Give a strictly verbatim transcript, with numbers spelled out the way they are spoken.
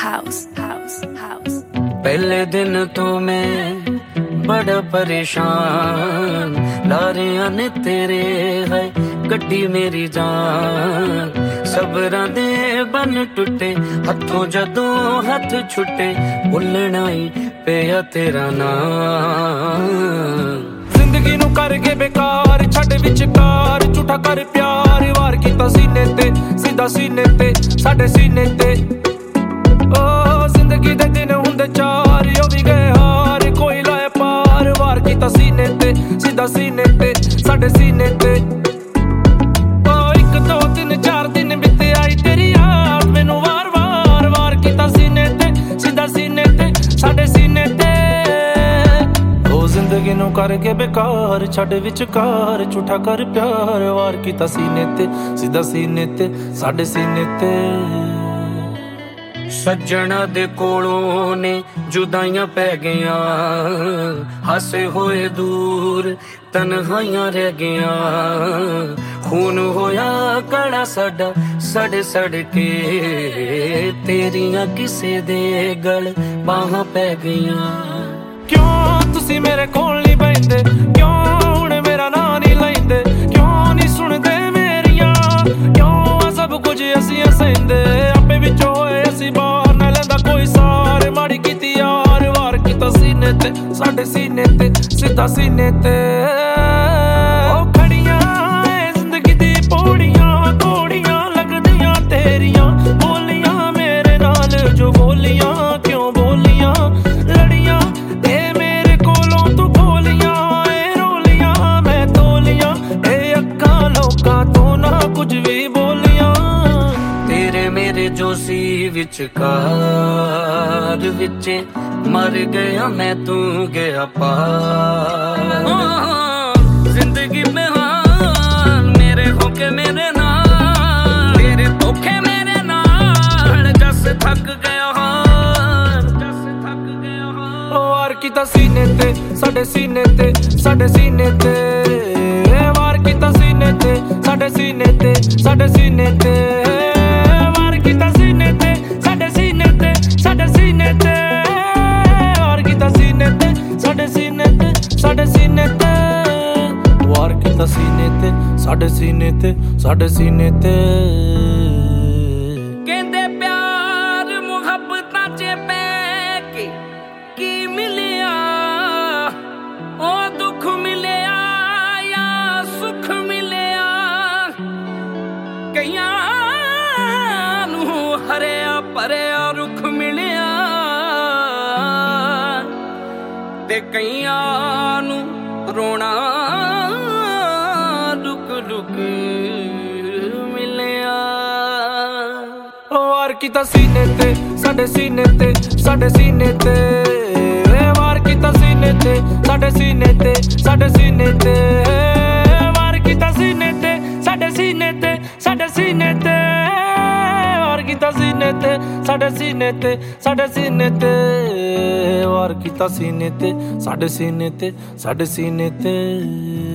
house, house, house. पहले दिन तो मैं बड़ा परेशान, लारियां ने तेरे है गड्डी मेरी जान। सबरां दे बन टुटे हथों जदों हथ छुटे, भुलना ही पिया तेरा नाम। जिंदगी नू करके बेकार छड़ विचकार, झूठा कर प्यार वार कीता सीने ते, सीधा सीने ते साडे सीने ते। ओ जिंदगी दे दिन हुंदे चार, ओ भी गए हार कोई लाए पार, वार कीता सीने ते, सीधा सीने ते साडे सीने ते। ओ एक दो तीन चार दिन बीते आई तेरी याद मैनू वार वार, वार कीता सीने ते, सीधा सीने ते साडे सीने ते। जिंदगी नू करके बेकार छड़ विचकार, झूठा कर प्यार वार कीता सीने ते, सीधा सीने ते साडे सीने ते। सज्जणा दे कोलों ने जुदाइयां पै गईयां, हासे होए दूर तन्हाइयां रह गईयां। खून होया कड़ा साडा सड़ सड़ के, तेरियां किसे दे गल बाहां पै गईयां। क्यों तुसी मेरे कोल नहीं बहिंदे, क्यों हुण मेरा नां नहीं लैंदे, क्यों नहीं सुनदे मेरियां, क्यों सब कुछ असी सहिंदे। आपे विचों होए असी बाहर ना लैंदा कोई सार, माड़ी कीती यार वार कीता सीने ते, साडे सीने ते सीधा सीने ते। ओ खड़ियां जिंदगी दी पौड़ियां, घोड़ियां लगदियां तेरियां बोलियां मेरे नाल जो बोलियां, क्यों बोलियां लड़ियां ते मेरे कोलों तू बोलियां। ए रोलियां मैं तोलियां, ए अक्कां लोकां तो ना कुछ भी बोलियां। तेरे मेरे जोशी विचकार विचे मर गया मैं, तू गया पार। जिंदगी में हाल मेरे होके मेरे नाल, तेरे धोखे मेरे नाल, जस थक गया हार, जस थक गया हार। वार कीता सीने ते साडे सीने ते, साडे सीने ते वार कीता सीने ते, साडे सीने ते साडे सीने ते। वार कीता सीने ते साडे सीने ते, साडे सीने ते वार कीता सीने ते, साडे सीने ते साडे सीने ते। वार कीता सीने ते साडे सीने ते, साडे सीने ते। कहंदे प्यार मुहब्बतां च पै के की मिलिया, ओ दुख मिलिया या सुख मिलिया। कईयां नू हरिया भरिया रुख मिलिया, ते कईयां नू रोना रुक रुक मिलिया। वार कीता सीने ते साडे सीने ते, साडे सीने ते वार कीता सीने ते, साडे सीने ते साडे सीने ते। वार कीता सीने ते साडे सीने ते, साडे सीने ते वार कीता सीने ते, साडे सीने ते साडे सीने ते। वार कीता सीने ते साडे सीने ते, साडे सीने ते।